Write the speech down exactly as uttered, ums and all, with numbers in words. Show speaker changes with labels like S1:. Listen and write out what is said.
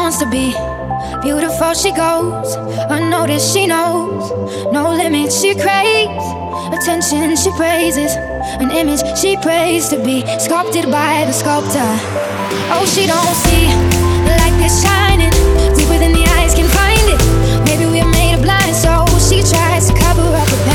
S1: wants to be. Beautiful she goes, unnoticed she knows. No limits she craves, attention she praises. An image she prays to be sculpted by the sculptor. Oh, she don't see the light that's shining deeper than the eyes can find it. Maybe we're made of blind souls. She tries to cover up her